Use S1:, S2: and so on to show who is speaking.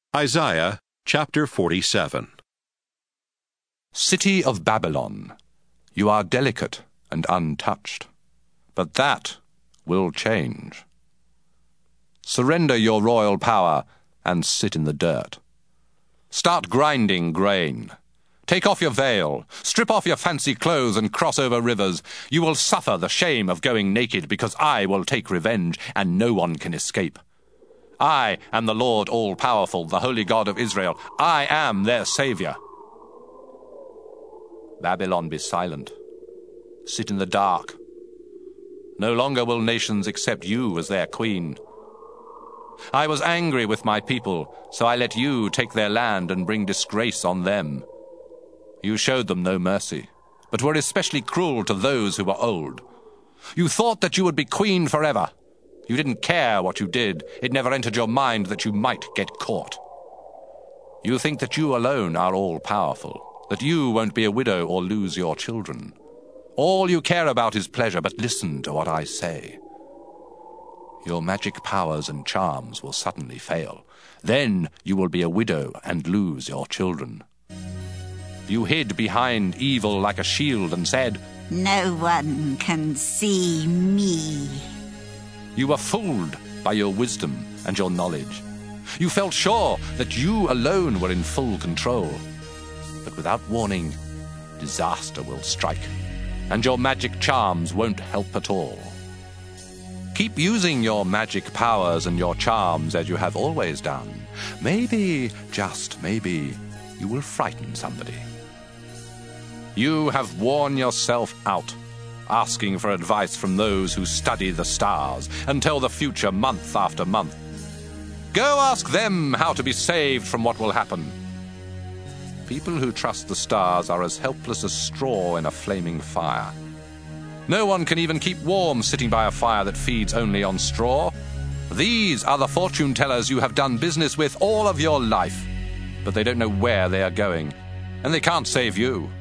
S1: Isaiah chapter 47.
S2: City of Babylon, you are delicate and untouched, but that will change. Surrender your royal power and sit in the dirt. Start grinding grain. Take off your veil, strip off your fancy clothes and cross over rivers. You will suffer the shame of going naked, because I will take revenge and no one can escape. I am the Lord all-powerful, the Holy God of Israel. I am their Savior. Babylon, be silent. Sit in the dark. No longer will nations accept you as their queen. I was angry with my people, so I let you take their land and bring disgrace on them. You showed them no mercy, but were especially cruel to those who were old. You thought that you would be queen forever. You didn't care what you did. It never entered your mind that you might get caught. You think that you alone are all-powerful, that you won't be a widow or lose your children. All you care about is pleasure, but listen to what I say. Your magic powers and charms will suddenly fail. Then you will be a widow and lose your children. You hid behind evil like a shield and said,
S3: "No one can see me."
S2: You were fooled by your wisdom and your knowledge. You felt sure that you alone were in full control. But without warning, disaster will strike, and your magic charms won't help at all. Keep using your magic powers and your charms as you have always done. Maybe, just maybe, you will frighten somebody. You have worn yourself out, asking for advice from those who study the stars and tell the future month after month. Go ask them how to be saved from what will happen. People who trust the stars are as helpless as straw in a flaming fire. No one can even keep warm sitting by a fire that feeds only on straw. These are the fortune tellers you have done business with all of your life, but they don't know where they are going, and they can't save you.